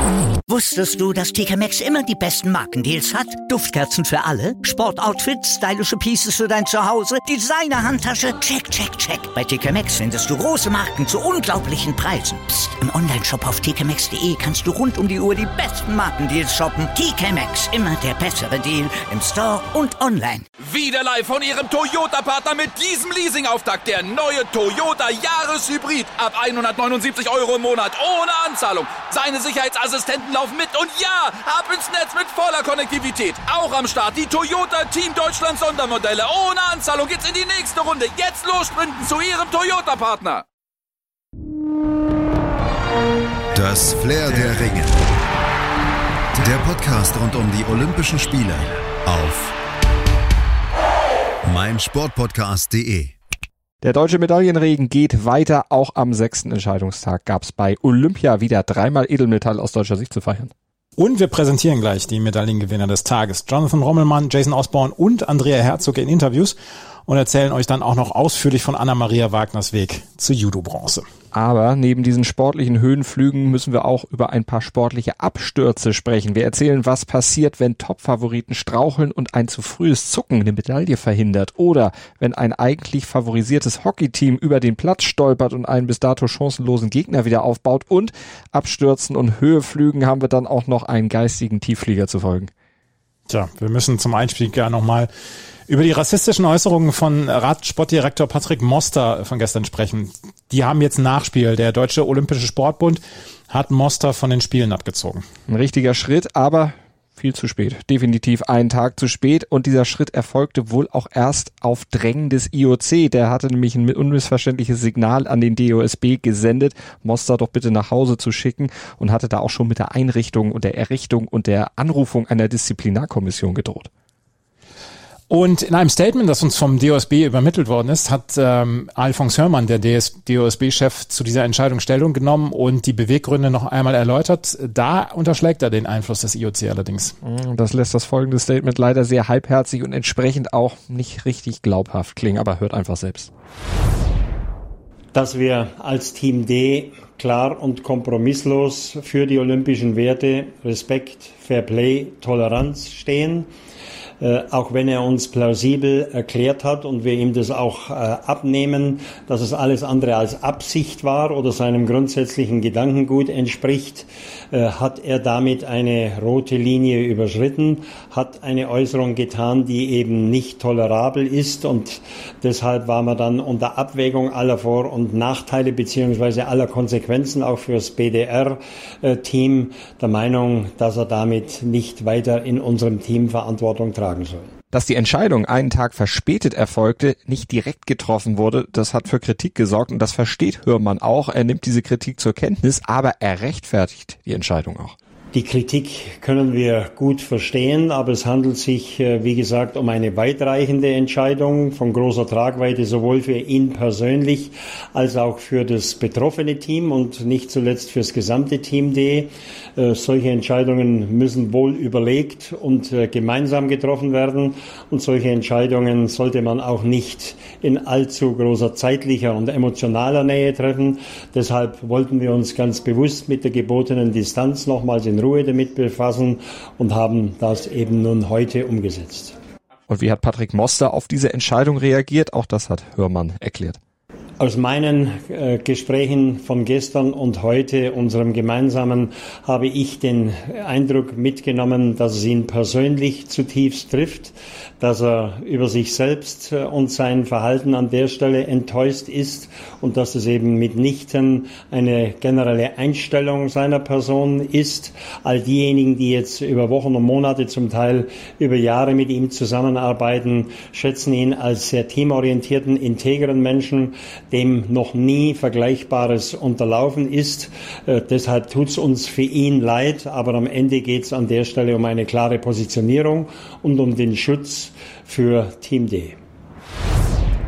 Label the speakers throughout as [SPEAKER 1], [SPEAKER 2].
[SPEAKER 1] Wusstest du, dass TK Maxx immer die besten Markendeals hat? Duftkerzen für alle, Sportoutfits, stylische Pieces für dein Zuhause, Designer-Handtasche, check, check, check. Bei TK Maxx findest du große Marken zu unglaublichen Preisen. Psst. Im Onlineshop auf tkmaxx.de kannst du rund um die Uhr die besten Markendeals shoppen. TK Maxx, immer der bessere Deal im Store und online.
[SPEAKER 2] Wieder live von ihrem Toyota-Partner mit diesem Leasing-Auftakt. Der neue Toyota Jahreshybrid. Ab 179 € im Monat. Ohne Anzahlung. Seine Sicherheitsassistenten laufen mit. Und ja, ab ins Netz mit voller Konnektivität. Auch am Start die Toyota Team Deutschland Sondermodelle. Ohne Anzahlung geht's in die nächste Runde. Jetzt los sprinten zu ihrem Toyota-Partner.
[SPEAKER 3] Das Flair der Ringe. Der Podcast rund um die Olympischen Spiele auf meinsportpodcast.de.
[SPEAKER 4] Der deutsche Medaillenregen geht weiter. Auch am 6. Entscheidungstag gab es bei Olympia wieder 3-mal Edelmetall aus deutscher Sicht zu feiern.
[SPEAKER 5] Und wir präsentieren gleich die Medaillengewinner des Tages. Jonathan Rommelmann, Jason Osborne und Andrea Herzog in Interviews und erzählen euch dann auch noch ausführlich von Anna-Maria Wagners Weg zur Judo-Bronze.
[SPEAKER 4] Aber neben diesen sportlichen Höhenflügen müssen wir auch über ein paar sportliche Abstürze sprechen. Wir erzählen, was passiert, wenn Top-Favoriten straucheln und ein zu frühes Zucken eine Medaille verhindert. Oder wenn ein eigentlich favorisiertes Hockeyteam über den Platz stolpert und einen bis dato chancenlosen Gegner wieder aufbaut. Und Abstürzen und Höheflügen haben wir dann auch noch einen geistigen Tiefflieger zu folgen.
[SPEAKER 5] Tja, wir müssen zum Einstieg ja nochmal über die rassistischen Äußerungen von Radsportdirektor Patrick Moster von gestern sprechen. Die haben jetzt Nachspiel. Der Deutsche Olympische Sportbund hat Moster von den Spielen abgezogen. Ein richtiger Schritt, aber viel zu spät. Definitiv einen Tag zu spät. Und dieser Schritt erfolgte wohl auch erst auf Drängen des IOC. Der hatte nämlich ein unmissverständliches Signal an den DOSB gesendet, Moster doch bitte nach Hause zu schicken, und hatte da auch schon mit der Einrichtung und der Errichtung und der Anrufung einer Disziplinarkommission gedroht. Und in einem Statement, das uns vom DOSB übermittelt worden ist, hat Alfons Hörmann, der DOSB-Chef, zu dieser Entscheidung Stellung genommen und die Beweggründe noch einmal erläutert. Da unterschlägt er den Einfluss des IOC allerdings. Das lässt das folgende Statement leider sehr halbherzig und entsprechend auch nicht richtig glaubhaft klingen, aber hört einfach selbst.
[SPEAKER 6] Dass wir als Team D klar und kompromisslos für die olympischen Werte Respekt, Fairplay, Toleranz stehen. Auch wenn er uns plausibel erklärt hat und wir ihm das auch abnehmen, dass es alles andere als Absicht war oder seinem grundsätzlichen Gedankengut entspricht, hat er damit eine rote Linie überschritten, hat eine Äußerung getan, die eben nicht tolerabel ist, und deshalb war man dann unter Abwägung aller Vor- und Nachteile beziehungsweise aller Konsequenzen auch fürs BDR-Team der Meinung, dass er damit nicht weiter in unserem Team Verantwortung tragen soll.
[SPEAKER 4] Dass die Entscheidung einen Tag verspätet erfolgte, nicht direkt getroffen wurde, das hat für Kritik gesorgt, und das versteht Hörmann auch. Er nimmt diese Kritik zur Kenntnis, aber er rechtfertigt die Entscheidung auch.
[SPEAKER 6] Die Kritik können wir gut verstehen, aber es handelt sich, wie gesagt, um eine weitreichende Entscheidung von großer Tragweite, sowohl für ihn persönlich als auch für das betroffene Team und nicht zuletzt fürs gesamte Team D. Solche Entscheidungen müssen wohl überlegt und gemeinsam getroffen werden, und solche Entscheidungen sollte man auch nicht in allzu großer zeitlicher und emotionaler Nähe treffen. Deshalb wollten wir uns ganz bewusst mit der gebotenen Distanz nochmals in Ruhe damit befassen und haben das eben nun heute umgesetzt.
[SPEAKER 4] Und wie hat Patrick Moster auf diese Entscheidung reagiert? Auch das hat Hörmann erklärt.
[SPEAKER 6] Aus meinen Gesprächen von gestern und heute, unserem gemeinsamen, habe ich den Eindruck mitgenommen, dass es ihn persönlich zutiefst trifft, dass er über sich selbst und sein Verhalten an der Stelle enttäuscht ist und dass es eben mitnichten eine generelle Einstellung seiner Person ist. All diejenigen, die jetzt über Wochen und Monate, zum Teil über Jahre mit ihm zusammenarbeiten, schätzen ihn als sehr teamorientierten, integren Menschen, dem noch nie Vergleichbares unterlaufen ist. Deshalb tut's uns für ihn leid, aber am Ende geht's an der Stelle um eine klare Positionierung und um den Schutz für Team D.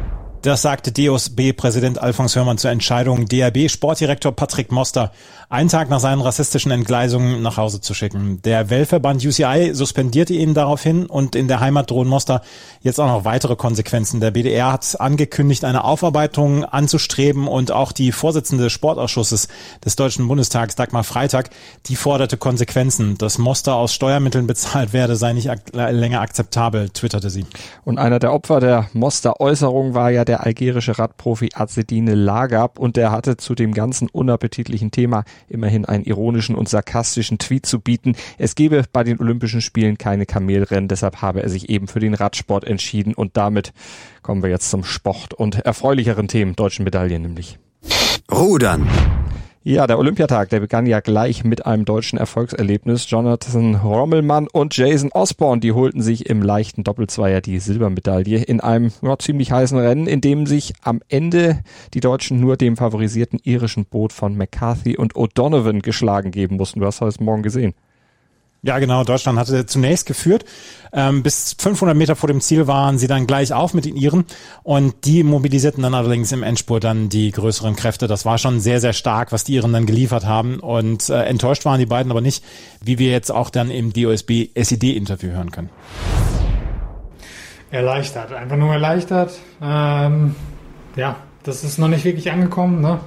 [SPEAKER 5] Das sagte DOSB-Präsident Alfons Hörmann zur Entscheidung, DRB-Sportdirektor Patrick Moster einen Tag nach seinen rassistischen Entgleisungen nach Hause zu schicken. Der Weltverband UCI suspendierte ihn daraufhin und in der Heimat drohen Moster jetzt auch noch weitere Konsequenzen. Der BDR hat angekündigt, eine Aufarbeitung anzustreben und auch die Vorsitzende des Sportausschusses des Deutschen Bundestags, Dagmar Freitag, die forderte Konsequenzen. Dass Moster aus Steuermitteln bezahlt werde, sei nicht länger akzeptabel, twitterte sie.
[SPEAKER 4] Und einer der Opfer der Moster-Äußerung war ja der algerische Radprofi Azzedine Lagab und der hatte zu dem ganzen unappetitlichen Thema immerhin einen ironischen und sarkastischen Tweet zu bieten. Es gebe bei den Olympischen Spielen keine Kamelrennen, deshalb habe er sich eben für den Radsport entschieden und damit kommen wir jetzt zum Sport und erfreulicheren Themen, deutschen Medaillen nämlich.
[SPEAKER 3] Rudern.
[SPEAKER 4] Ja, der Olympiatag, der begann ja gleich mit einem deutschen Erfolgserlebnis. Jonathan Rommelmann und Jason Osborne, die holten sich im leichten Doppelzweier die Silbermedaille in einem ziemlich heißen Rennen, in dem sich am Ende die Deutschen nur dem favorisierten irischen Boot von McCarthy und O'Donovan geschlagen geben mussten. Du hast das morgen gesehen.
[SPEAKER 5] Ja, genau. Deutschland hatte zunächst geführt. Bis 500 Meter vor dem Ziel waren sie dann gleich auf mit den Iren und die mobilisierten dann allerdings im Endspurt dann die größeren Kräfte. Das war schon sehr, sehr stark, was die Iren dann geliefert haben und enttäuscht waren die beiden aber nicht, wie wir jetzt auch dann im DOSB-SED-Interview hören können.
[SPEAKER 7] Erleichtert, einfach nur erleichtert. Ja, das ist noch nicht wirklich angekommen, ne?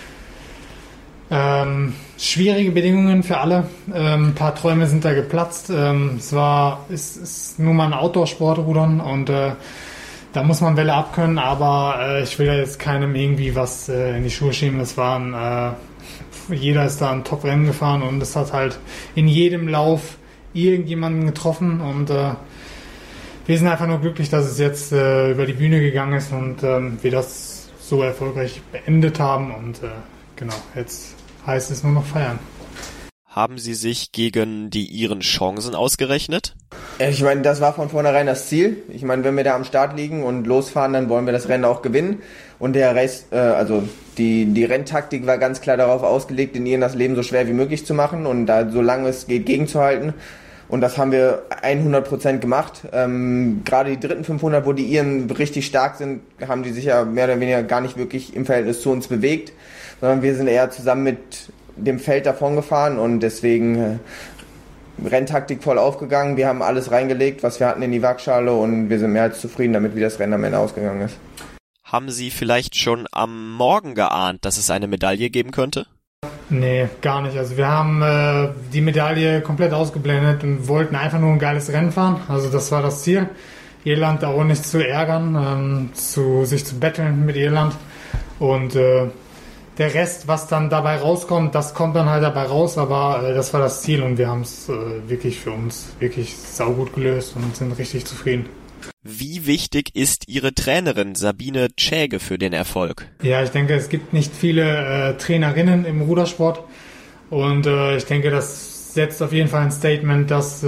[SPEAKER 7] Schwierige Bedingungen für alle. Ein paar Träume sind da geplatzt. Es ist nur mal ein Outdoor-Sport, Rudern und da muss man Welle abkönnen, aber ich will da jetzt keinem irgendwie was in die Schuhe schieben. Jeder ist da ein Top-Rennen gefahren und es hat halt in jedem Lauf irgendjemanden getroffen und wir sind einfach nur glücklich, dass es jetzt über die Bühne gegangen ist und wir das so erfolgreich beendet haben und genau, jetzt heißt es nur noch feiern.
[SPEAKER 8] Haben Sie sich gegen die Iren Chancen ausgerechnet?
[SPEAKER 9] Ich meine, das war von vornherein das Ziel. Ich meine, wenn wir da am Start liegen und losfahren, dann wollen wir das Rennen auch gewinnen. Und der Race, die Renntaktik war ganz klar darauf ausgelegt, den Iren das Leben so schwer wie möglich zu machen und da solange es geht gegenzuhalten. Und das haben wir 100% gemacht. Gerade die dritten 500, wo die Iren richtig stark sind, haben die sich ja mehr oder weniger gar nicht wirklich im Verhältnis zu uns bewegt, sondern wir sind eher zusammen mit dem Feld davon gefahren und deswegen Renntaktik voll aufgegangen. Wir haben alles reingelegt, was wir hatten in die Waagschale und wir sind mehr als zufrieden damit, wie das Rennen am Ende ausgegangen ist.
[SPEAKER 8] Haben Sie vielleicht schon am Morgen geahnt, dass es eine Medaille geben könnte?
[SPEAKER 7] Nee, gar nicht. Also wir haben die Medaille komplett ausgeblendet und wollten einfach nur ein geiles Rennen fahren. Also das war das Ziel. Irland da auch nicht zu ärgern, sich zu betteln mit Irland. Und der Rest, was dann dabei rauskommt, das kommt dann halt dabei raus. Aber das war das Ziel und wir haben es wirklich für uns wirklich saugut gelöst und sind richtig zufrieden.
[SPEAKER 8] Wie wichtig ist Ihre Trainerin Sabine Tschäge für den Erfolg?
[SPEAKER 7] Ja, ich denke, es gibt nicht viele Trainerinnen im Rudersport und ich denke, das setzt auf jeden Fall ein Statement, dass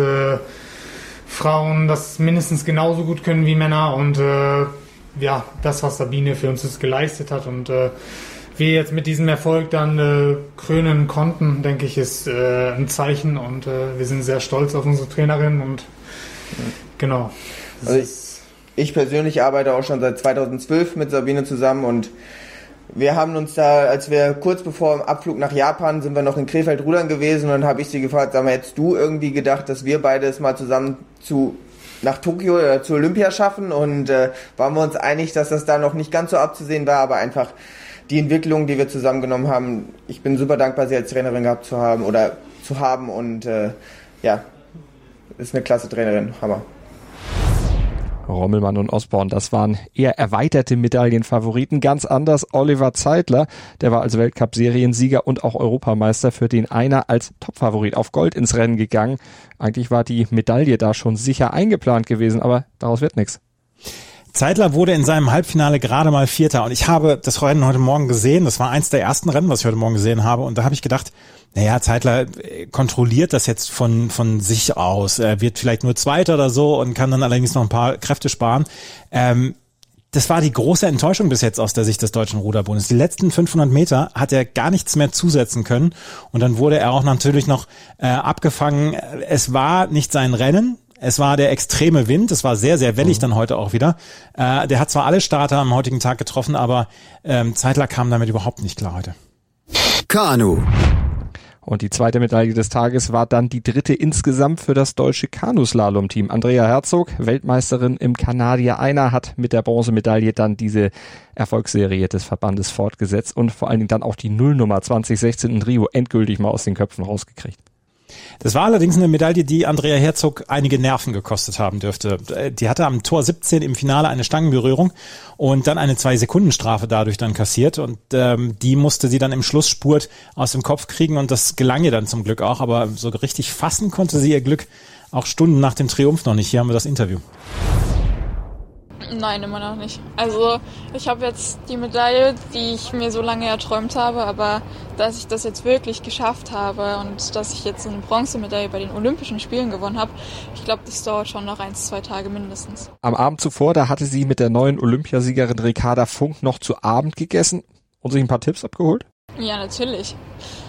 [SPEAKER 7] Frauen das mindestens genauso gut können wie Männer und ja, das, was Sabine für uns jetzt geleistet hat und wir jetzt mit diesem Erfolg dann krönen konnten, denke ich, ist ein Zeichen und wir sind sehr stolz auf unsere Trainerin und genau.
[SPEAKER 9] Also ich persönlich arbeite auch schon seit 2012 mit Sabine zusammen und wir haben uns da, als wir kurz bevor dem Abflug nach Japan, sind wir noch in Krefeld rudern gewesen und dann habe ich sie gefragt, sag mal, hättest du irgendwie gedacht, dass wir beide es mal zusammen nach Tokio oder zu Olympia schaffen und waren wir uns einig, dass das da noch nicht ganz so abzusehen war, aber einfach die Entwicklung, die wir zusammengenommen haben, ich bin super dankbar, sie als Trainerin gehabt zu haben und ja, ist eine klasse Trainerin, Hammer.
[SPEAKER 4] Rommelmann und Osborne, das waren eher erweiterte Medaillenfavoriten. Ganz anders Oliver Zeitler, der war als Weltcup-Seriensieger und auch Europameister, für den einer als Topfavorit auf Gold ins Rennen gegangen. Eigentlich war die Medaille da schon sicher eingeplant gewesen, aber daraus wird nichts.
[SPEAKER 5] Zeitler wurde in seinem Halbfinale gerade mal Vierter und ich habe das Rennen heute Morgen gesehen. Das war eins der ersten Rennen, was ich heute Morgen gesehen habe und da habe ich gedacht, naja, Zeitler kontrolliert das jetzt von sich aus. Er wird vielleicht nur Zweiter oder so und kann dann allerdings noch ein paar Kräfte sparen. Das war die große Enttäuschung bis jetzt aus der Sicht des Deutschen Ruderbundes. Die letzten 500 Meter hat er gar nichts mehr zusetzen können und dann wurde er auch natürlich noch abgefangen. Es war nicht sein Rennen, Es war der extreme Wind, es war sehr, sehr wellig dann heute auch wieder. Der hat zwar alle Starter am heutigen Tag getroffen, aber Zeitler kam damit überhaupt nicht klar heute.
[SPEAKER 3] Kanu.
[SPEAKER 4] Und die zweite Medaille des Tages war dann die dritte insgesamt für das deutsche Kanuslalom-Team. Andrea Herzog, Weltmeisterin im Kanadier Einer, hat mit der Bronzemedaille dann diese Erfolgsserie des Verbandes fortgesetzt und vor allen Dingen dann auch die Nullnummer 2016 in Rio endgültig mal aus den Köpfen rausgekriegt.
[SPEAKER 5] Das war allerdings eine Medaille, die Andrea Herzog einige Nerven gekostet haben dürfte. Die hatte am Tor 17 im Finale eine Stangenberührung und dann eine 2-Sekunden-Strafe dadurch dann kassiert und die musste sie dann im Schlussspurt aus dem Kopf kriegen und das gelang ihr dann zum Glück auch, aber so richtig fassen konnte sie ihr Glück auch Stunden nach dem Triumph noch nicht. Hier haben wir das Interview.
[SPEAKER 10] Nein, immer noch nicht. Also ich habe jetzt die Medaille, die ich mir so lange erträumt habe, aber dass ich das jetzt wirklich geschafft habe und dass ich jetzt eine Bronzemedaille bei den Olympischen Spielen gewonnen habe, ich glaube, das dauert schon noch 1-2 Tage mindestens.
[SPEAKER 4] Am Abend zuvor, da hatte sie mit der neuen Olympiasiegerin Ricarda Funk noch zu Abend gegessen und sich ein paar Tipps abgeholt?
[SPEAKER 10] Ja, natürlich.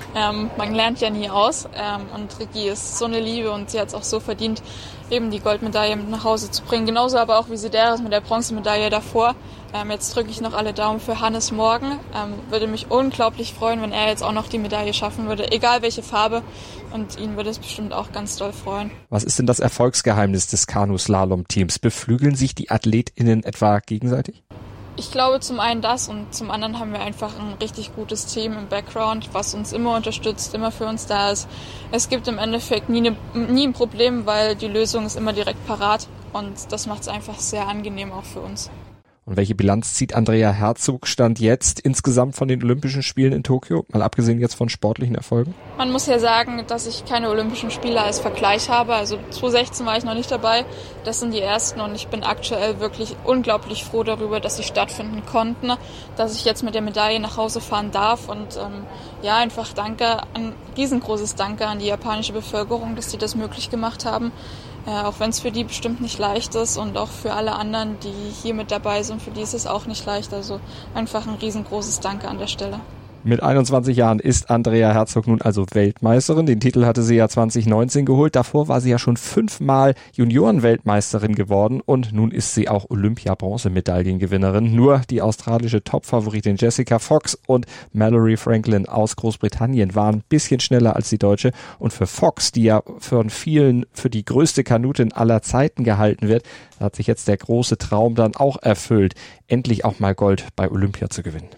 [SPEAKER 10] Man lernt ja nie aus und Ricky ist so eine Liebe und sie hat es auch so verdient, eben die Goldmedaille mit nach Hause zu bringen. Genauso aber auch wie Sideris mit der Bronzemedaille davor. Jetzt drücke ich noch alle Daumen für Hannes morgen. Würde mich unglaublich freuen, wenn er jetzt auch noch die Medaille schaffen würde, egal welche Farbe. Und ihn würde es bestimmt auch ganz doll freuen. Was ist denn das Erfolgsgeheimnis des Kanuslalom-Teams? Beflügeln sich die AthletInnen etwa gegenseitig? Ich glaube zum einen das und zum anderen haben wir einfach ein richtig gutes Team im Background, was uns immer unterstützt, immer für uns da ist. Es gibt im Endeffekt nie ein Problem, weil die Lösung ist immer direkt parat und das macht es einfach sehr angenehm auch für uns. Und welche Bilanz zieht Andrea Herzog Stand jetzt insgesamt von den Olympischen Spielen in Tokio, mal abgesehen jetzt von sportlichen Erfolgen? Man muss ja sagen, dass ich keine Olympischen Spiele als Vergleich habe. Also 2016 war ich noch nicht dabei. Das sind die ersten und ich bin aktuell wirklich unglaublich froh darüber, dass sie stattfinden konnten, dass ich jetzt mit der Medaille nach Hause fahren darf und einfach ein riesengroßes Danke an die japanische Bevölkerung, dass sie das möglich gemacht haben. Auch wenn es für die bestimmt nicht leicht ist und auch für alle anderen, die hier mit dabei sind, für die ist es auch nicht leicht. Also einfach ein riesengroßes Danke an der Stelle. Mit 21 Jahren ist Andrea Herzog nun also Weltmeisterin. Den Titel hatte sie ja 2019 geholt. Davor war sie ja schon 5-mal Junioren-Weltmeisterin geworden und nun ist sie auch Olympia-Bronzemedaillengewinnerin. Nur die australische Topfavoritin Jessica Fox und Mallory Franklin aus Großbritannien waren ein bisschen schneller als die Deutsche. Und für Fox, die ja von vielen für die größte Kanutin aller Zeiten gehalten wird, hat sich jetzt der große Traum dann auch erfüllt, endlich auch mal Gold bei Olympia zu gewinnen.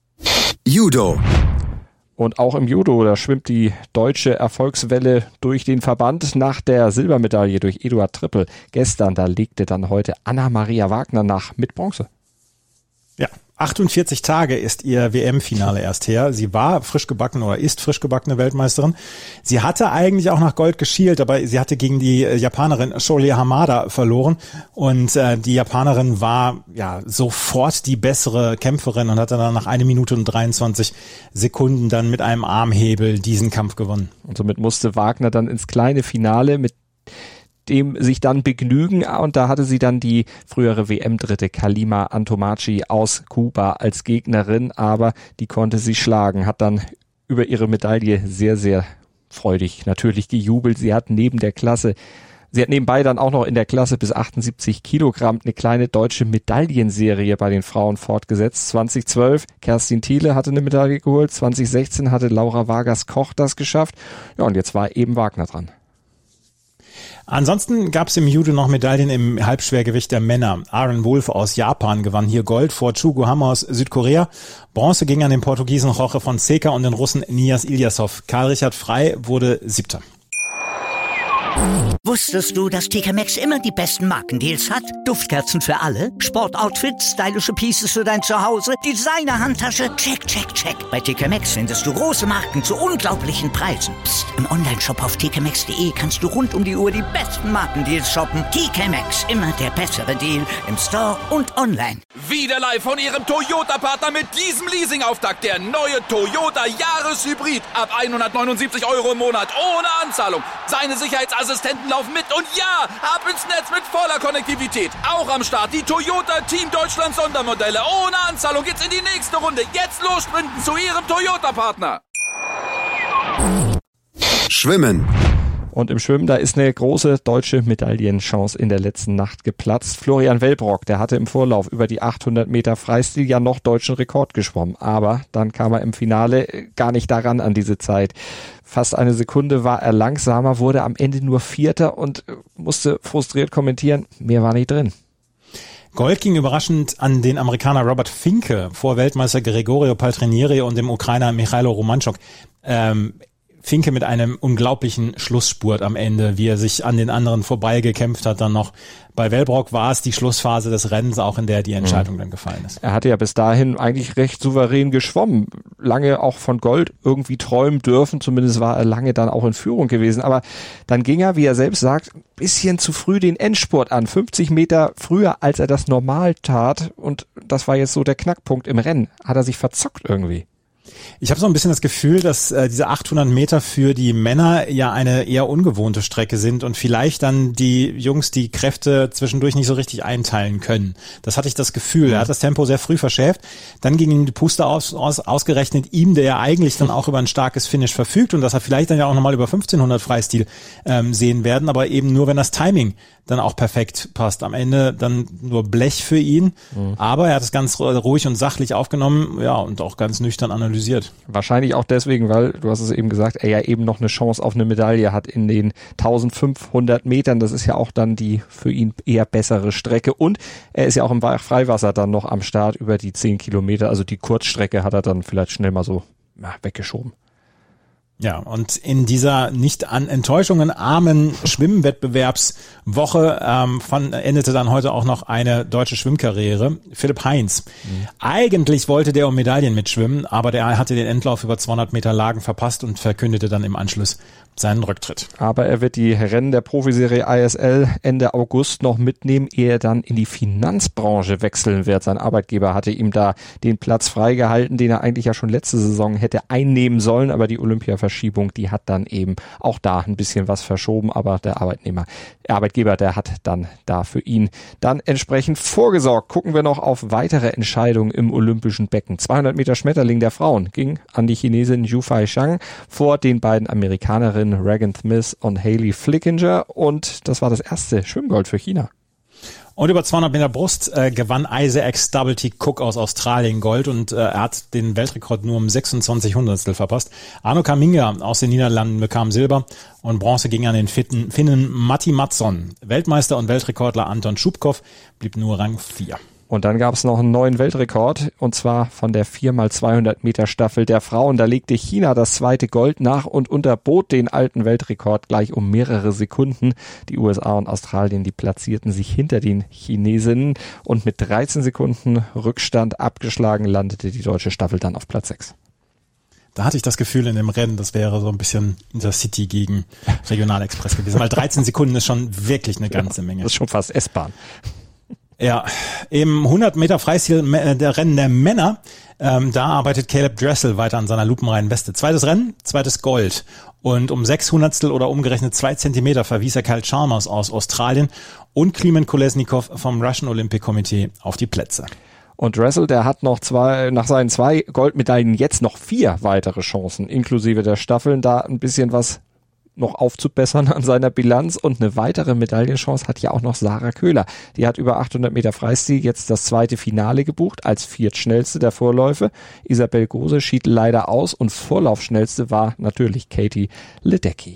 [SPEAKER 3] Judo.
[SPEAKER 4] Und auch im Judo, da schwimmt die deutsche Erfolgswelle durch den Verband nach der Silbermedaille durch Eduard Trippel. Gestern, da legte dann heute Anna-Maria Wagner nach mit Bronze.
[SPEAKER 5] Ja, 48 Tage ist ihr WM-Finale erst her. Sie war frisch gebacken oder ist frisch gebackene Weltmeisterin. Sie hatte eigentlich auch nach Gold geschielt, aber sie hatte gegen die Japanerin Shohei Hamada verloren. Und die Japanerin war ja sofort die bessere Kämpferin und hatte dann nach 1 Minute und 23 Sekunden dann mit einem Armhebel diesen Kampf gewonnen.
[SPEAKER 4] Und somit musste Wagner dann ins kleine Finale mit dem sich dann begnügen und da hatte sie dann die frühere WM-Dritte Kalima Antomachi aus Kuba als Gegnerin, aber die konnte sie schlagen, hat dann über ihre Medaille sehr, sehr freudig natürlich gejubelt. Sie hat nebenbei dann auch noch in der Klasse bis 78 Kilogramm eine kleine deutsche Medaillenserie bei den Frauen fortgesetzt. 2012 Kerstin Thiele hatte eine Medaille geholt, 2016 hatte Laura Vargas-Koch das geschafft. Ja, und jetzt war eben Wagner dran.
[SPEAKER 5] Ansonsten gab es im Judo noch Medaillen im Halbschwergewicht der Männer. Aaron Wolf aus Japan gewann hier Gold vor Chugo Hama aus Südkorea. Bronze ging an den Portugiesen Jorge Fonseca und den Russen Nias Ilyasov. Karl-Richard Frey wurde 7.
[SPEAKER 1] Wusstest du, dass TK Maxx immer die besten Markendeals hat? Duftkerzen für alle, Sportoutfits, stylische Pieces für dein Zuhause, Designer-Handtasche, check, check, check. Bei TK Maxx findest du große Marken zu unglaublichen Preisen. Psst. Im Onlineshop auf tkmaxx.de kannst du rund um die Uhr die besten Markendeals shoppen. TK Maxx, immer der bessere Deal im Store und online.
[SPEAKER 2] Wieder live von ihrem Toyota-Partner mit diesem Leasing-Auftakt. Der neue Toyota Jahreshybrid. Ab 179 € im Monat ohne Anzahlung. Seine Sicherheitsassistenten laufen mit und ja, ab ins Netz mit voller Konnektivität. Auch am Start die Toyota Team Deutschland Sondermodelle. Ohne Anzahlung geht's in die nächste Runde. Jetzt los sprinten zu ihrem Toyota-Partner.
[SPEAKER 3] Schwimmen.
[SPEAKER 4] Und im Schwimmen, da ist eine große deutsche Medaillenchance in der letzten Nacht geplatzt. Florian Wellbrock, der hatte im Vorlauf über die 800 Meter Freistil ja noch deutschen Rekord geschwommen. Aber dann kam er im Finale gar nicht daran an diese Zeit. Fast eine Sekunde war er langsamer, wurde am Ende nur Vierter und musste frustriert kommentieren, mehr war nicht drin.
[SPEAKER 5] Gold ging überraschend an den Amerikaner Robert Finke vor Weltmeister Gregorio Paltrinieri und dem Ukrainer Michailo Romanchuk. Finke mit einem unglaublichen Schlussspurt am Ende, wie er sich an den anderen vorbeigekämpft hat dann noch. Bei Wellbrock war es die Schlussphase des Rennens, auch in der die Entscheidung dann gefallen ist.
[SPEAKER 4] Er hatte ja bis dahin eigentlich recht souverän geschwommen, lange auch von Gold irgendwie träumen dürfen, zumindest war er lange dann auch in Führung gewesen, aber dann ging er, wie er selbst sagt, ein bisschen zu früh den Endspurt an, 50 Meter früher, als er das normal tat, und das war jetzt so der Knackpunkt im Rennen, hat er sich verzockt irgendwie.
[SPEAKER 5] Ich habe so ein bisschen das Gefühl, dass diese 800 Meter für die Männer ja eine eher ungewohnte Strecke sind und vielleicht dann die Jungs die Kräfte zwischendurch nicht so richtig einteilen können. Das hatte ich das Gefühl. Er hat das Tempo sehr früh verschärft. Dann ging ihm die Puste ausgerechnet ihm, der ja eigentlich dann auch über ein starkes Finish verfügt und dass er vielleicht dann ja auch nochmal über 1500 Freistil sehen werden, aber eben nur, wenn das Timing dann auch perfekt passt. Am Ende dann nur Blech für ihn, aber er hat es ganz ruhig und sachlich aufgenommen, ja, und auch ganz nüchtern analysiert.
[SPEAKER 4] Wahrscheinlich auch deswegen, weil, du hast es eben gesagt, er ja eben noch eine Chance auf eine Medaille hat in den 1500 Metern. Das ist ja auch dann die für ihn eher bessere Strecke. Und er ist ja auch im Freiwasser dann noch am Start über die 10 Kilometer. Also die Kurzstrecke hat er dann vielleicht schnell mal so weggeschoben.
[SPEAKER 5] Ja, und in dieser nicht an Enttäuschungen armen Schwimmwettbewerbswoche endete dann heute auch noch eine deutsche Schwimmkarriere. Philipp Heinz. Eigentlich wollte der um Medaillen mitschwimmen, aber der hatte den Endlauf über 200 Meter Lagen verpasst und verkündete dann im Anschluss seinen Rücktritt.
[SPEAKER 4] Aber er wird die Rennen der Profiserie ISL Ende August noch mitnehmen, ehe er dann in die Finanzbranche wechseln wird. Sein Arbeitgeber hatte ihm da den Platz freigehalten, den er eigentlich ja schon letzte Saison hätte einnehmen sollen, aber die Olympiaverschiebung, die hat dann eben auch da ein bisschen was verschoben, aber der Arbeitgeber, der hat dann da für ihn dann entsprechend vorgesorgt. Gucken wir noch auf weitere Entscheidungen im olympischen Becken. 200 Meter Schmetterling der Frauen ging an die Chinesin Yu Faixiang vor den beiden Amerikanerinnen Regan Smith und Hailey Flickinger, und das war das erste Schwimmgold für China.
[SPEAKER 5] Und über 200 Meter Brust gewann Isaac Double T Cook aus Australien Gold und er hat den Weltrekord nur um 26 Hundertstel verpasst. Arno Kaminga aus den Niederlanden bekam Silber und Bronze ging an den Finnen Matti Mattsson. Weltmeister und Weltrekordler Anton Schubkow blieb nur Rang 4.
[SPEAKER 4] Und dann gab es noch einen neuen Weltrekord, und zwar von der 4x200 Meter Staffel der Frauen. Da legte China das zweite Gold nach und unterbot den alten Weltrekord gleich um mehrere Sekunden. Die USA und Australien, die platzierten sich hinter den Chinesinnen, und mit 13 Sekunden Rückstand abgeschlagen landete die deutsche Staffel dann auf Platz 6.
[SPEAKER 5] Da hatte ich das Gefühl in dem Rennen, das wäre so ein bisschen Intercity gegen Regionalexpress gewesen, weil 13 Sekunden ist schon wirklich eine ganze Menge.
[SPEAKER 4] Das ist schon fast S-Bahn.
[SPEAKER 5] Ja, im 100 Meter Freistil der Rennen der Männer, da arbeitet Caleb Dressel weiter an seiner lupenreinen Weste. Zweites Rennen, zweites Gold. Und um 600stel oder umgerechnet 2 Zentimeter verwies er Kyle Chalmers aus Australien und Klimen Kolesnikov vom Russian Olympic Committee auf die Plätze.
[SPEAKER 4] Und Dressel, der hat noch nach seinen 2 Goldmedaillen jetzt noch 4 weitere Chancen, inklusive der Staffeln, da ein bisschen was noch aufzubessern an seiner Bilanz, und eine weitere Medaillenchance hat ja auch noch Sarah Köhler. Die hat über 800 Meter Freistil jetzt das zweite Finale gebucht, als viertschnellste der Vorläufe. Isabel Gose schied leider aus, und Vorlaufschnellste war natürlich Katie Ledecky.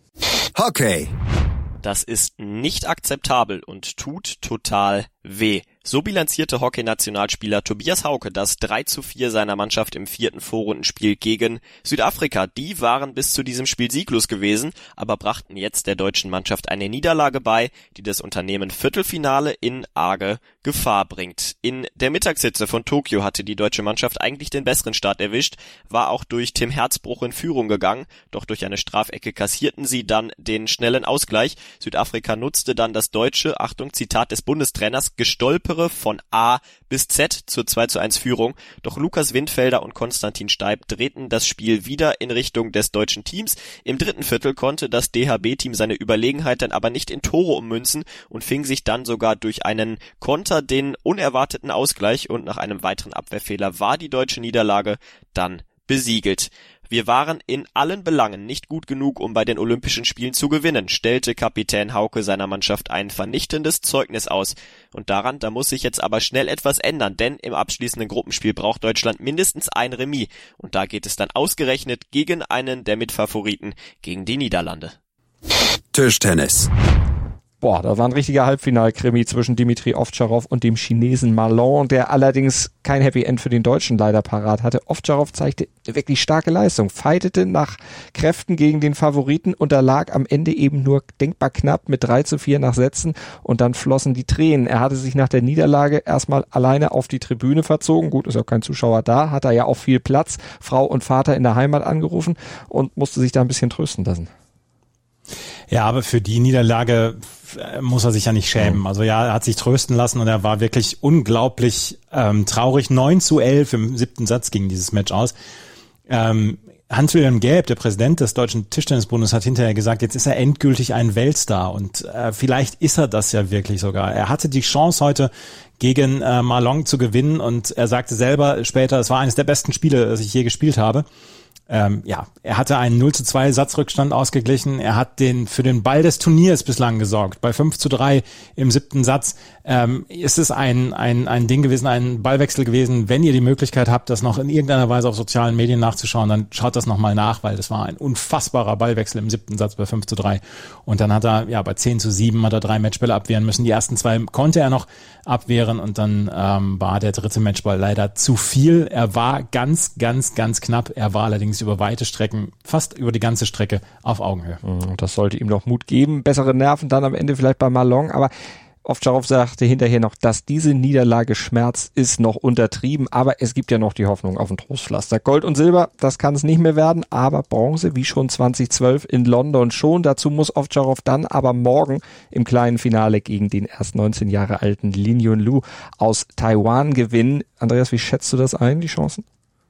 [SPEAKER 3] Hockey.
[SPEAKER 8] Das ist nicht akzeptabel und tut total weh. So bilanzierte Hockey-Nationalspieler Tobias Hauke das 3:4 seiner Mannschaft im 4. Vorrundenspiel gegen Südafrika. Die waren bis zu diesem Spiel sieglos gewesen, aber brachten jetzt der deutschen Mannschaft eine Niederlage bei, die das Unternehmen Viertelfinale in arge Gefahr bringt. In der Mittagshitze von Tokio hatte die deutsche Mannschaft eigentlich den besseren Start erwischt, war auch durch Tim Herzbruch in Führung gegangen, doch durch eine Strafecke kassierten sie dann den schnellen Ausgleich. Südafrika nutzte dann das deutsche, Achtung, Zitat des Bundestrainers, Gestolpere von A bis Z zur 2:1 Führung. Doch Lukas Windfelder und Konstantin Steib drehten das Spiel wieder in Richtung des deutschen Teams. Im dritten Viertel konnte das DHB-Team seine Überlegenheit dann aber nicht in Tore ummünzen und fing sich dann sogar durch einen Konter den unerwarteten Ausgleich, und nach einem weiteren Abwehrfehler war die deutsche Niederlage dann besiegelt. Wir waren in allen Belangen nicht gut genug, um bei den Olympischen Spielen zu gewinnen, stellte Kapitän Hauke seiner Mannschaft ein vernichtendes Zeugnis aus. Und daran, da muss sich jetzt aber schnell etwas ändern, denn im abschließenden Gruppenspiel braucht Deutschland mindestens ein Remis. Und da geht es dann ausgerechnet gegen einen der Mitfavoriten, gegen die Niederlande.
[SPEAKER 3] Tischtennis.
[SPEAKER 4] Boah, da war ein richtiger Halbfinalkrimi zwischen Dimitri Ovtcharov und dem Chinesen Ma Long, der allerdings kein Happy End für den Deutschen leider parat hatte. Ovtcharov zeigte wirklich starke Leistung, fightete nach Kräften gegen den Favoriten, unterlag am Ende eben nur denkbar knapp mit 3:4 nach Sätzen und dann flossen die Tränen. Er hatte sich nach der Niederlage erstmal alleine auf die Tribüne verzogen. Gut, ist auch kein Zuschauer da, hat er ja auch viel Platz, Frau und Vater in der Heimat angerufen und musste sich da ein bisschen trösten lassen.
[SPEAKER 5] Ja, aber für die Niederlage muss er sich ja nicht schämen. Also ja, er hat sich trösten lassen und er war wirklich unglaublich traurig. 9:11 im 7. Satz ging dieses Match aus. Hans-Wilhelm Gelb, der Präsident des Deutschen Tischtennisbundes, hat hinterher gesagt, jetzt ist er endgültig ein Weltstar und vielleicht ist er das ja wirklich sogar. Er hatte die Chance heute gegen Ma Long zu gewinnen und er sagte selber später, es war eines der besten Spiele, das ich je gespielt habe. Er hatte einen 0:2 Satzrückstand ausgeglichen. Er hat für den Ball des Turniers bislang gesorgt. Bei 5:3 im 7. Satz ist es ein Ding gewesen, ein Ballwechsel gewesen. Wenn ihr die Möglichkeit habt, das noch in irgendeiner Weise auf sozialen Medien nachzuschauen, dann schaut das nochmal nach, weil das war ein unfassbarer Ballwechsel im 7. Satz bei 5:3. Und dann hat er, bei 10:7 hat er 3 Matchbälle abwehren müssen. Die ersten 2 konnte er noch abwehren und dann war der 3. Matchball leider zu viel. Er war ganz, ganz, ganz knapp. Er war allerdings über weite Strecken, fast über die ganze Strecke auf Augenhöhe.
[SPEAKER 4] Das sollte ihm noch Mut geben. Bessere Nerven dann am Ende vielleicht bei Ma Long, aber Ovtcharov sagte hinterher noch, dass diese Niederlage Schmerz ist, noch untertrieben, aber es gibt ja noch die Hoffnung auf ein Trostpflaster. Gold und Silber, das kann es nicht mehr werden, aber Bronze, wie schon 2012 in London schon. Dazu muss Ovtcharov dann aber morgen im kleinen Finale gegen den erst 19 Jahre alten Lin Yunlu aus Taiwan gewinnen. Andreas, wie schätzt du das ein, die Chancen?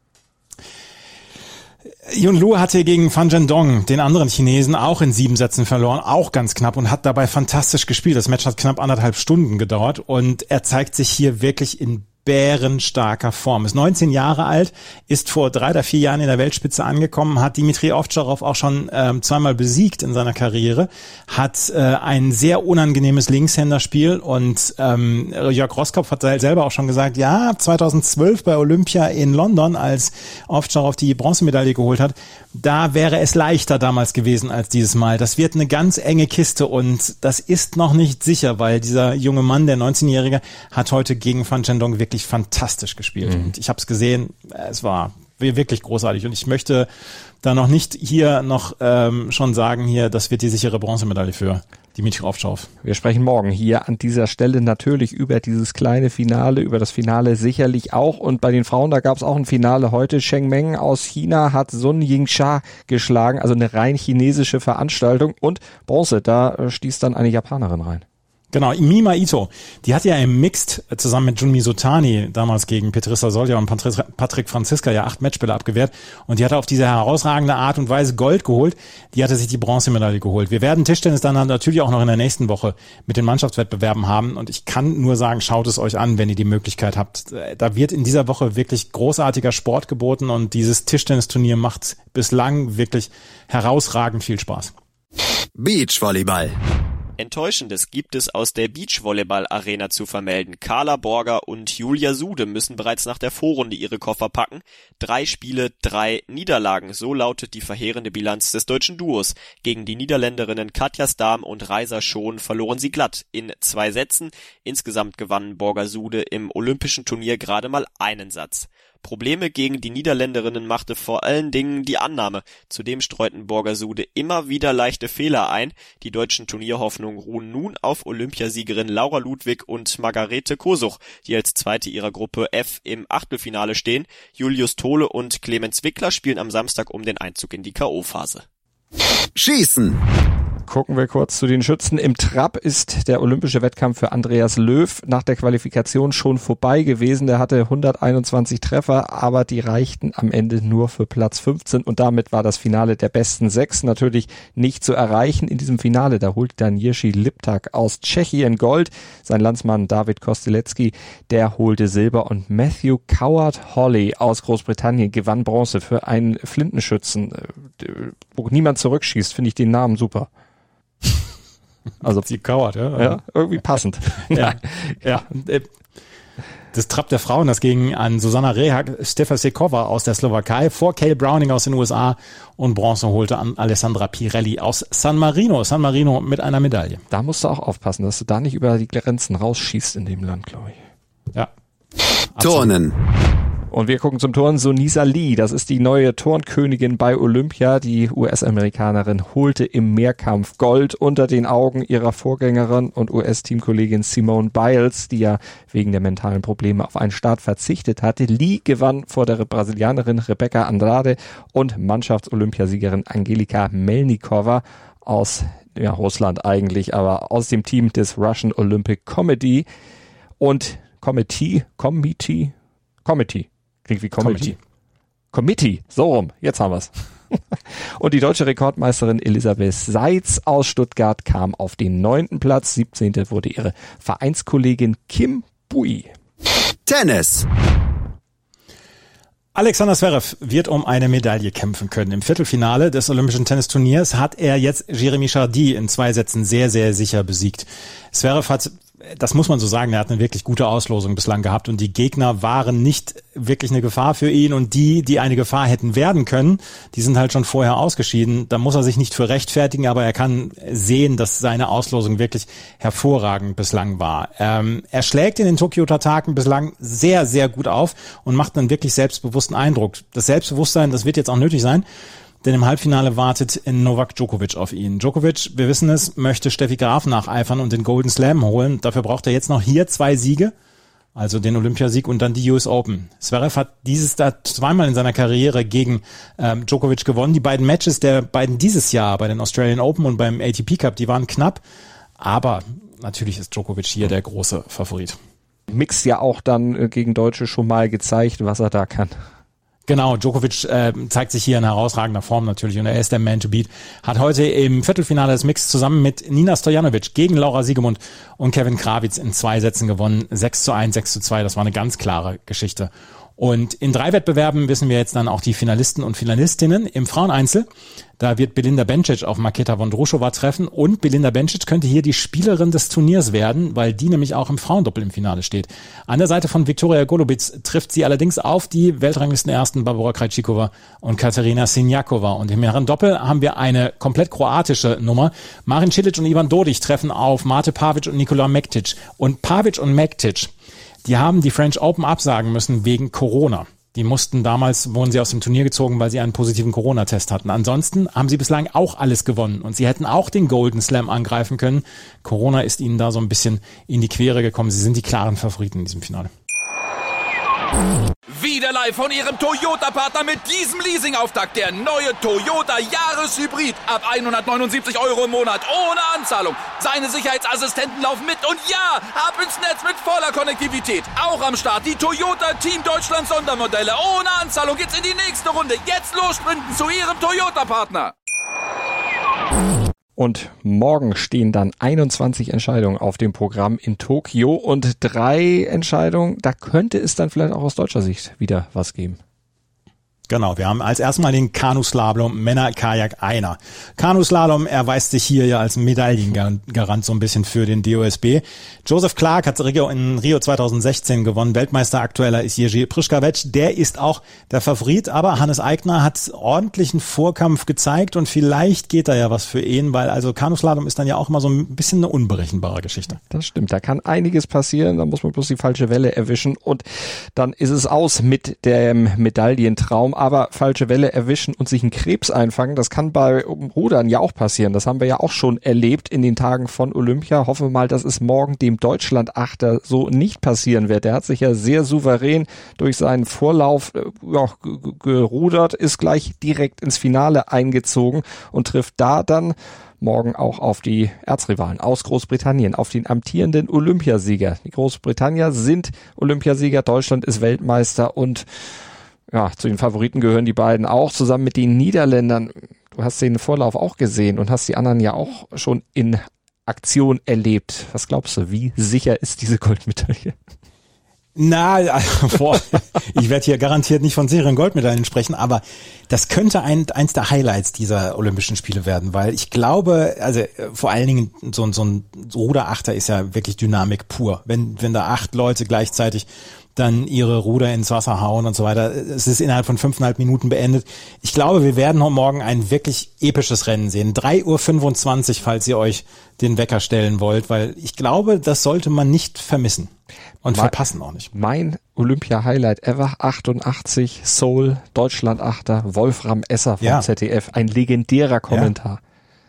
[SPEAKER 5] Yunlu hatte gegen Fan Zhendong, den anderen Chinesen, auch in 7 Sätzen verloren, auch ganz knapp und hat dabei fantastisch gespielt. Das Match hat knapp 1,5 Stunden gedauert und er zeigt sich hier wirklich in bärenstarker Form. Ist 19 Jahre alt, ist vor 3 oder 4 Jahren in der Weltspitze angekommen, hat Dimitri Ovtcharov auch schon zweimal besiegt in seiner Karriere, hat ein sehr unangenehmes Linkshänderspiel und Jörg Roskopf hat selber auch schon gesagt, ja, 2012 bei Olympia in London, als Ovtcharov die Bronzemedaille geholt hat, da wäre es leichter damals gewesen als dieses Mal. Das wird eine ganz enge Kiste und das ist noch nicht sicher, weil dieser junge Mann, der 19-Jährige, hat heute gegen Fan Zhendong wirklich fantastisch gespielt. Und ich habe es gesehen, es war wirklich großartig und ich möchte da noch nicht hier noch schon sagen, hier, das wird die sichere Bronzemedaille für Dimitri Ovtcharov.
[SPEAKER 4] Wir sprechen morgen hier an dieser Stelle natürlich über dieses kleine Finale, über das Finale sicherlich auch und bei den Frauen, da gab es auch ein Finale heute. Cheng Meng aus China hat Sun Yingxia geschlagen, also eine rein chinesische Veranstaltung und Bronze, da stieß dann eine Japanerin rein.
[SPEAKER 5] Genau, Mima Ito, die hat ja im Mixed zusammen mit Junmi Sotani damals gegen Petrissa Solja und Patrick Franziska ja 8 Matchbälle abgewehrt und die hatte auf diese herausragende Art und Weise Gold geholt, die hatte sich die Bronzemedaille geholt. Wir werden Tischtennis dann natürlich auch noch in der nächsten Woche mit den Mannschaftswettbewerben haben und ich kann nur sagen, schaut es euch an, wenn ihr die Möglichkeit habt. Da wird in dieser Woche wirklich großartiger Sport geboten und dieses Tischtennisturnier macht bislang wirklich herausragend viel Spaß.
[SPEAKER 3] Beachvolleyball.
[SPEAKER 8] Enttäuschendes gibt es aus der Beachvolleyball-Arena zu vermelden. Carla Borger und Julia Sude müssen bereits nach der Vorrunde ihre Koffer packen. 3 Spiele, 3 Niederlagen. So lautet die verheerende Bilanz des deutschen Duos. Gegen die Niederländerinnen Katja Stam und Reisa Schoon verloren sie glatt in 2 Sätzen. Insgesamt gewannen Borger Sude im olympischen Turnier gerade mal einen Satz. Probleme gegen die Niederländerinnen machte vor allen Dingen die Annahme. Zudem streuten Borger Sude immer wieder leichte Fehler ein. Die deutschen Turnierhoffnungen ruhen nun auf Olympiasiegerin Laura Ludwig und Margarete Kosuch, die als Zweite ihrer Gruppe F im Achtelfinale stehen. Julius Tole und Clemens Wickler spielen am Samstag um den Einzug in die K.O.-Phase.
[SPEAKER 3] Schießen.
[SPEAKER 4] Gucken wir kurz zu den Schützen. Im Trap ist der olympische Wettkampf für Andreas Löw nach der Qualifikation schon vorbei gewesen. Der hatte 121 Treffer, aber die reichten am Ende nur für Platz 15 und damit war das Finale der besten 6 natürlich nicht zu erreichen. In diesem Finale, da holte dann Jiří Liptak aus Tschechien Gold. Sein Landsmann David Kosteletsky, der holte Silber und Matthew Coward-Hawley aus Großbritannien gewann Bronze für einen Flintenschützen, wo niemand zurückschießt, finde ich den Namen super. Also
[SPEAKER 5] die Coward,
[SPEAKER 4] ja, irgendwie passend.
[SPEAKER 5] Ja. Das Trap der Frauen, das ging an Susanna Rehak, Stefa Sekova aus der Slowakei, vor Kay Browning aus den USA und Bronze holte an Alessandra Pirelli aus San Marino. San Marino mit einer Medaille.
[SPEAKER 4] Da musst du auch aufpassen, dass du da nicht über die Grenzen rausschießt in dem Land, glaube ich.
[SPEAKER 5] Ja.
[SPEAKER 3] Turnen.
[SPEAKER 4] Und wir gucken zum Turnen. Sunisa Lee, das ist die neue Turnkönigin bei Olympia. Die US-Amerikanerin holte im Mehrkampf Gold unter den Augen ihrer Vorgängerin und US-Teamkollegin Simone Biles, die ja wegen der mentalen Probleme auf einen Start verzichtet hatte. Lee gewann vor der Brasilianerin Rebecca Andrade und Mannschafts-Olympiasiegerin Angelika Melnikova aus Russland eigentlich, aber aus dem Team des Russian Olympic Committee und Committee. Klingt wie Committee, so rum, jetzt haben wir's. Und die deutsche Rekordmeisterin Elisabeth Seitz aus Stuttgart kam auf den 9. Platz. 17. wurde ihre Vereinskollegin Kim Bui.
[SPEAKER 3] Tennis.
[SPEAKER 5] Alexander Zverev wird um eine Medaille kämpfen können. Im Viertelfinale des Olympischen Tennisturniers hat er jetzt Jeremy Chardy in 2 Sätzen sehr, sehr sicher besiegt. Zverev hat, das muss man so sagen, er hat eine wirklich gute Auslosung bislang gehabt und die Gegner waren nicht wirklich eine Gefahr für ihn und die eine Gefahr hätten werden können, die sind halt schon vorher ausgeschieden. Da muss er sich nicht für rechtfertigen, aber er kann sehen, dass seine Auslosung wirklich hervorragend bislang war. Er schlägt in den Tokioter Tagen bislang sehr, sehr gut auf und macht einen wirklich selbstbewussten Eindruck. Das Selbstbewusstsein, das wird jetzt auch nötig sein. Denn im Halbfinale wartet Novak Djokovic auf ihn. Djokovic, wir wissen es, möchte Steffi Graf nacheifern und den Golden Slam holen. Dafür braucht er jetzt noch hier 2 Siege, also den Olympiasieg und dann die US Open. Zverev hat dieses da 2-mal in seiner Karriere gegen Djokovic gewonnen. Die beiden Matches der beiden dieses Jahr bei den Australian Open und beim ATP Cup, die waren knapp. Aber natürlich ist Djokovic hier der große Favorit.
[SPEAKER 4] Mix ja auch dann gegen Deutsche schon mal gezeigt, was er da kann.
[SPEAKER 5] Genau, Djokovic zeigt sich hier in herausragender Form natürlich und er ist der Man to beat. Hat heute im Viertelfinale des Mix zusammen mit Nina Stojanovic gegen Laura Siegemund und Kevin Krawitz in 2 Sätzen gewonnen. 6:1, 6:2, das war eine ganz klare Geschichte. Und in 3 Wettbewerben wissen wir jetzt dann auch die Finalisten und Finalistinnen. Im Fraueneinzel, da wird Belinda Bencic auf Marketa Vondroušová treffen und Belinda Bencic könnte hier die Spielerin des Turniers werden, weil die nämlich auch im Frauendoppel im Finale steht. An der Seite von Viktoria Golubic trifft sie allerdings auf die Weltranglistenersten Barbora Krejcikova und Katerina Siniakova. Und im Herrendoppel haben wir eine komplett kroatische Nummer. Marin Cilic und Ivan Dodig treffen auf Mate Pavic und Nikola Mektic. Und Pavic und Mektic, die haben die French Open absagen müssen wegen Corona. Die wurden sie aus dem Turnier gezogen, weil sie einen positiven Corona-Test hatten. Ansonsten haben sie bislang auch alles gewonnen und sie hätten auch den Golden Slam angreifen können. Corona ist ihnen da so ein bisschen in die Quere gekommen. Sie sind die klaren Favoriten in diesem Finale.
[SPEAKER 2] Wieder live von Ihrem Toyota-Partner mit diesem Leasing-Auftakt. Der neue Toyota Jahreshybrid. Ab 179 € im Monat. Ohne Anzahlung. Seine Sicherheitsassistenten laufen mit. Und ja, ab ins Netz mit voller Konnektivität. Auch am Start die Toyota Team Deutschland Sondermodelle. Ohne Anzahlung geht's in die nächste Runde. Jetzt los sprinten zu Ihrem Toyota-Partner.
[SPEAKER 4] Und morgen stehen dann 21 Entscheidungen auf dem Programm in Tokio und 3 Entscheidungen, da könnte es dann vielleicht auch aus deutscher Sicht wieder was geben.
[SPEAKER 5] Genau, wir haben als erstes mal den Kanuslalom Männer-Kajak Einer. Kanuslalom erweist sich hier ja als Medaillengarant so ein bisschen für den DOSB. Joseph Clark hat in Rio 2016 gewonnen. Weltmeister aktueller ist Jerzy Prškavec. Der ist auch der Favorit, aber Hannes Eigner hat ordentlichen Vorkampf gezeigt und vielleicht geht da ja was für ihn, weil also Kanuslalom ist dann ja auch immer so ein bisschen eine unberechenbare Geschichte.
[SPEAKER 4] Das stimmt, da kann einiges passieren, da muss man bloß die falsche Welle erwischen und dann ist es aus mit dem Medaillentraum. Aber falsche Welle erwischen und sich einen Krebs einfangen, das kann bei Rudern ja auch passieren. Das haben wir ja auch schon erlebt in den Tagen von Olympia. Hoffen wir mal, dass es morgen dem Deutschland-Achter so nicht passieren wird. Der hat sich ja sehr souverän durch seinen Vorlauf gerudert, ist gleich direkt ins Finale eingezogen und trifft da dann morgen auch auf die Erzrivalen aus Großbritannien, auf den amtierenden Olympiasieger. Die Großbritannier sind Olympiasieger, Deutschland ist Weltmeister und ja, zu den Favoriten gehören die beiden auch, zusammen mit den Niederländern. Du hast den Vorlauf auch gesehen und hast die anderen ja auch schon in Aktion erlebt. Was glaubst du, wie sicher ist diese Goldmedaille?
[SPEAKER 5] Na, ich werde hier garantiert nicht von Serien-Goldmedaillen sprechen, aber das könnte eins der Highlights dieser Olympischen Spiele werden, weil ich glaube, also vor allen Dingen so ein Ruderachter ist ja wirklich Dynamik pur. Wenn da 8 Leute gleichzeitig dann ihre Ruder ins Wasser hauen und so weiter. Es ist innerhalb von 5,5 Minuten beendet. Ich glaube, wir werden morgen ein wirklich episches Rennen sehen. 3:25 Uhr, falls ihr euch den Wecker stellen wollt, weil ich glaube, das sollte man nicht vermissen. Und verpassen auch nicht.
[SPEAKER 4] Mein Olympia-Highlight ever, 88, Seoul, Deutschland-Achter, Wolfram Esser vom ZDF. Ein legendärer Kommentar.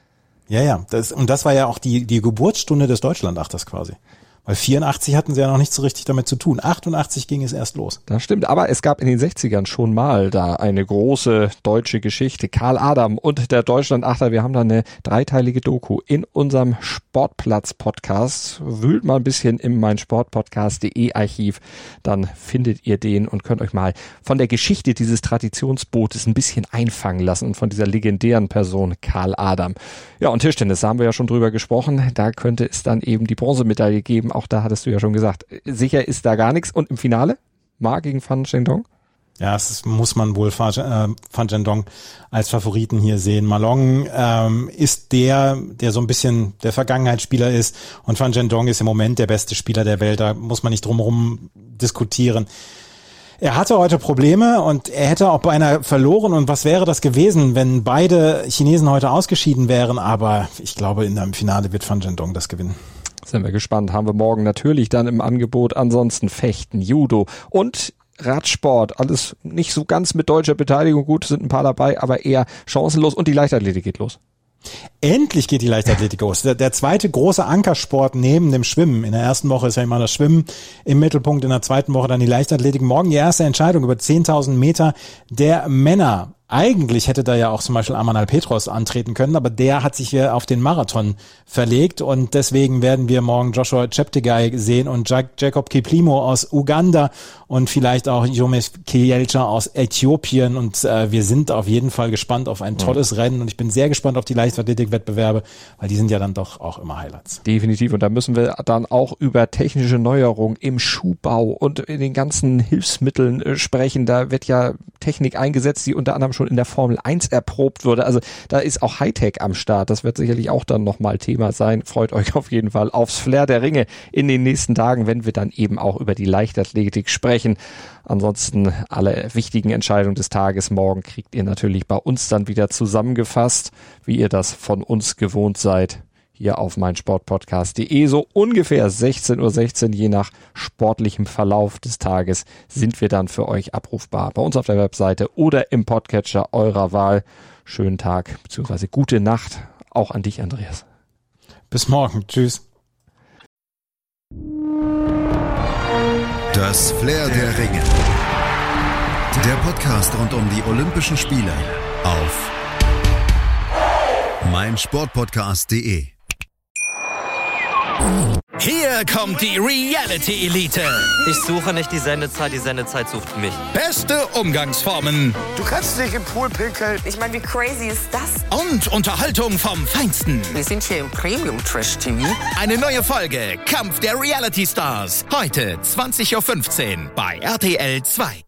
[SPEAKER 5] Ja. Das war ja auch die Geburtsstunde des Deutschland-Achters quasi. Weil 84 hatten sie ja noch nicht so richtig damit zu tun. 88 ging es erst los.
[SPEAKER 4] Das stimmt, aber es gab in den 60ern schon mal da eine große deutsche Geschichte. Karl Adam und der Deutschlandachter, wir haben da eine 3-teilige Doku in unserem Sportplatz-Podcast. Wühlt mal ein bisschen in mein Sportpodcast.de Archiv, dann findet ihr den und könnt euch mal von der Geschichte dieses Traditionsbootes ein bisschen einfangen lassen und von dieser legendären Person Karl Adam. Ja, und Tischtennis, da haben wir ja schon drüber gesprochen. Da könnte es dann eben die Bronzemedaille geben. Auch da hattest du ja schon gesagt, sicher ist da gar nichts. Und im Finale? Ma gegen Fan Zhendong?
[SPEAKER 5] Ja, das muss man wohl Fan Zhendong als Favoriten hier sehen. Ma Long ist der so ein bisschen der Vergangenheitsspieler ist und Fan Zhendong ist im Moment der beste Spieler der Welt. Da muss man nicht drumherum diskutieren. Er hatte heute Probleme und er hätte auch beinahe verloren. Und was wäre das gewesen, wenn beide Chinesen heute ausgeschieden wären? Aber ich glaube, in einem Finale wird Fan Zhendong das gewinnen.
[SPEAKER 4] Sind wir gespannt. Haben wir morgen natürlich dann im Angebot. Ansonsten Fechten, Judo und Radsport. Alles nicht so ganz mit deutscher Beteiligung. Gut, sind ein paar dabei, aber eher chancenlos. Und die Leichtathletik geht los.
[SPEAKER 5] Endlich geht die Leichtathletik los. Der zweite große Ankersport neben dem Schwimmen. In der ersten Woche ist ja immer das Schwimmen im Mittelpunkt, in der zweiten Woche dann die Leichtathletik. Morgen die erste Entscheidung über 10.000 Meter der Männer. Eigentlich hätte da ja auch zum Beispiel Amanal Petros antreten können, aber der hat sich hier auf den Marathon verlegt und deswegen werden wir morgen Joshua Cheptegei sehen und Jacob Kiplimo aus Uganda und vielleicht auch Jomes Kielcha aus Äthiopien und wir sind auf jeden Fall gespannt auf ein tolles Rennen und ich bin sehr gespannt auf die Leichtathletik-Wettbewerbe, weil die sind ja dann doch auch immer Highlights.
[SPEAKER 4] Definitiv und da müssen wir dann auch über technische Neuerungen im Schuhbau und in den ganzen Hilfsmitteln sprechen. Da wird ja Technik eingesetzt, die unter anderem schon in der Formel 1 erprobt wurde. Also da ist auch Hightech am Start. Das wird sicherlich auch dann nochmal Thema sein. Freut euch auf jeden Fall aufs Flair der Ringe in den nächsten Tagen, wenn wir dann eben auch über die Leichtathletik sprechen. Ansonsten alle wichtigen Entscheidungen des Tages morgen kriegt ihr natürlich bei uns dann wieder zusammengefasst, wie ihr das von uns gewohnt seid. Hier auf meinsportpodcast.de, so ungefähr 16:16 Uhr, je nach sportlichem Verlauf des Tages, sind wir dann für euch abrufbar. Bei uns auf der Webseite oder im Podcatcher eurer Wahl. Schönen Tag bzw. gute Nacht, auch an dich, Andreas.
[SPEAKER 5] Bis morgen, tschüss.
[SPEAKER 3] Das Flair der Ringe. Der Podcast rund um die Olympischen Spiele auf meinsportpodcast.de.
[SPEAKER 11] Hier kommt die Reality Elite.
[SPEAKER 12] Ich suche nicht die Sendezeit sucht mich.
[SPEAKER 11] Beste Umgangsformen.
[SPEAKER 13] Du kannst nicht im Pool pinkeln. Ich meine, wie crazy ist das?
[SPEAKER 11] Und Unterhaltung vom Feinsten.
[SPEAKER 13] Wir sind hier im Premium-Trash-TV.
[SPEAKER 11] Eine neue Folge Kampf der Reality Stars. Heute 20:15 Uhr bei RTL 2.